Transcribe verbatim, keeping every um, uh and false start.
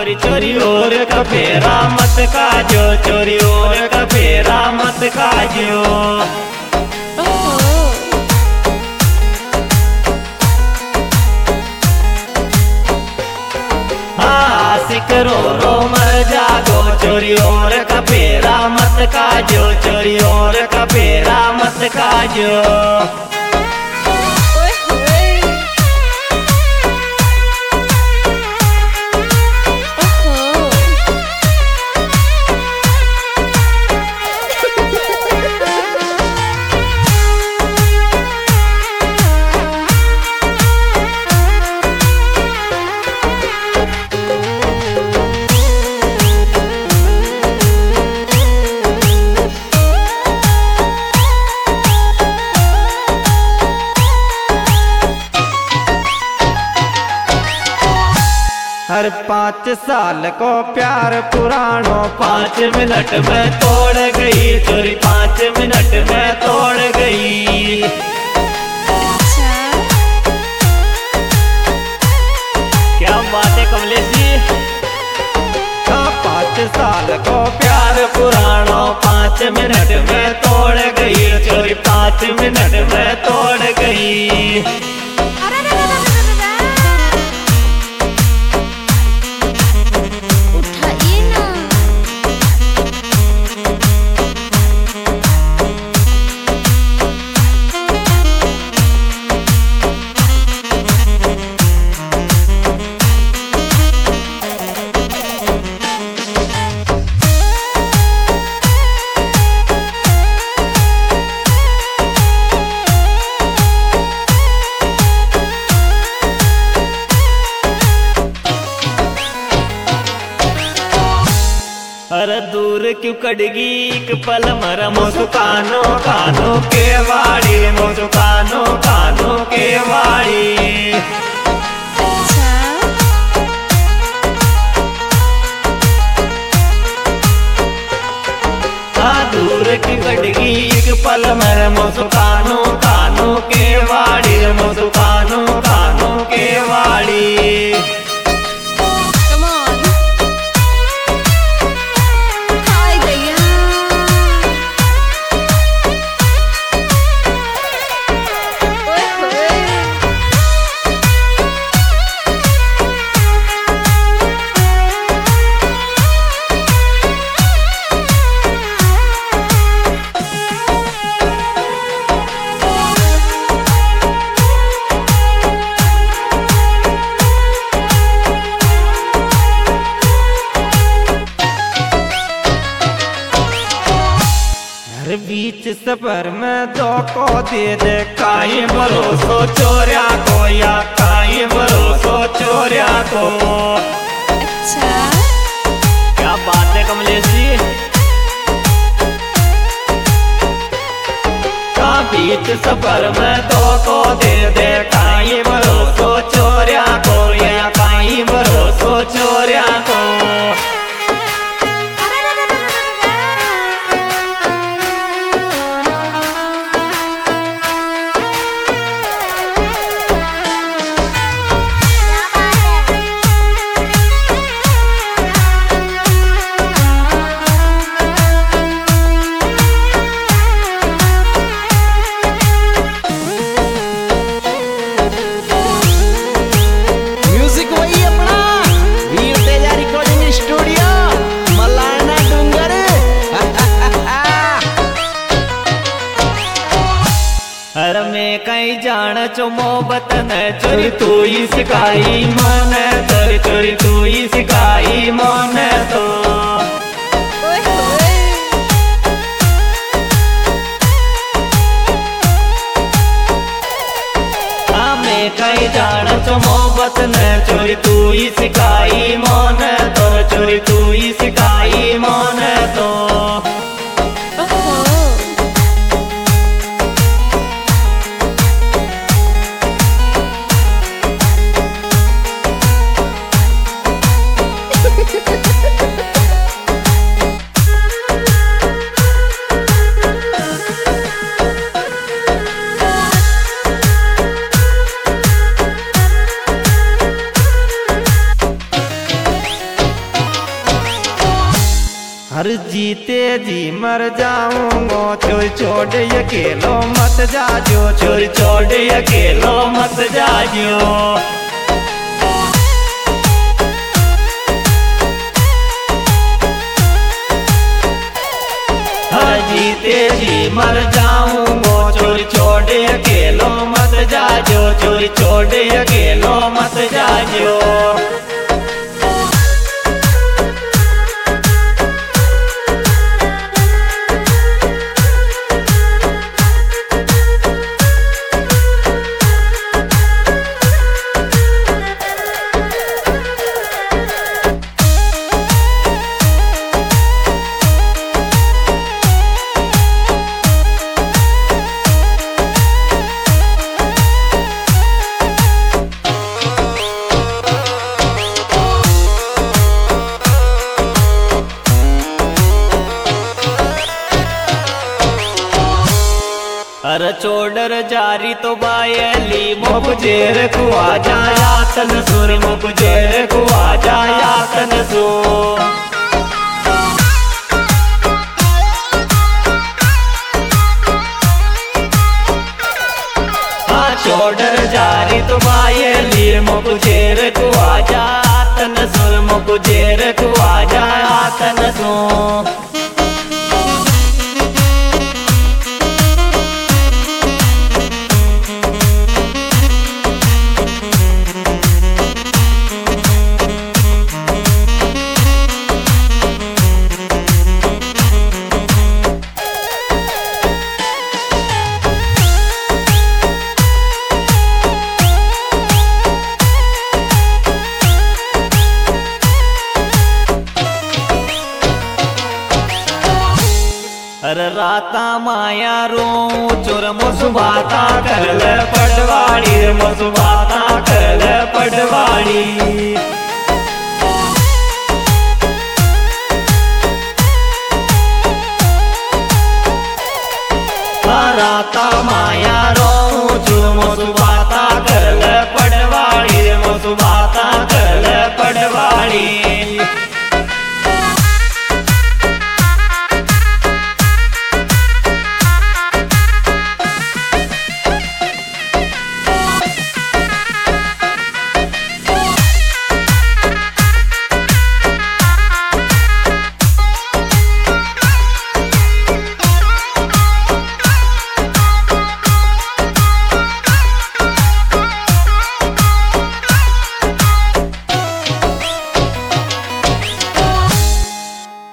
चोरी चोरी और का फेरा मत काजो, चोरी और का फेरा मत काजो। आशिक रो रो मर जागो, चोरी और का फेरा मत काजो, चोरी और का फेरा मत काजो। हर पाँच साल को प्यार पुरानो पाँच मिनट में तोड़ गई, चोरी पाँच मिनट में तोड़ गई। अच्छा क्या बात है कमलेश जी। पाँच साल को प्यार पुरानो पाँच मिनट में तोड़ गई, चोरी पाँच मिनट में तोड़ गई। अरे दूर क्यों कड़गी एक पल मर मुस्कानो कानो के वाड़ी, मुस्कानो कानो के वाड़ी। अच्छा हाँ दूर क्यों कड़गी एक पल मर मुस्कानो कानो के वाड़ी, मुस्कानो कानो के वाड़ी। बीच सफर में दो को दे दे काई भरोसो चोरिया को, या काई भरोसो चोरिया को। अच्छा क्या बात है कमलेश जी। का बीच सफर में दो को दे दे काई भरोसो चोरिया को, या काई भरोसो चोरिया को। अरे मैं कहीं जान चो मोहब्बत न चोरी तू ही सिखाई मन, चोरी चोरी तू ही सिखाई मन तो। हाँ मैं कहीं जान चो मोहब्बत न चोरी तू ही सिखाई मन तो, चोरी तू ही सिखाई मन तो। हर जीते जी मर जाऊंगो छोड़ छोड़ अकेलो मत जाजो छोड़ छोड़ अकेलो मत जाजो हर जीते जी मर जाऊंगो छोड़ छोड़ अकेलो मत जाजो छोड़ छोड़ अकेलो मत जाजो। अरे चोडर जारी तो बायली मुझेर कुआ जाया तन सुर मुझेर कुआ जाया तन सुर हाँ चोडर जारी तो बायली मुझेर कुआ जाया तन सुर मुझेर कुआ जाया तन सुर। अरे राता माया रो चोर मुसुबाता करल पटवाड़ी मुसुबाता करल पटवाड़ी राता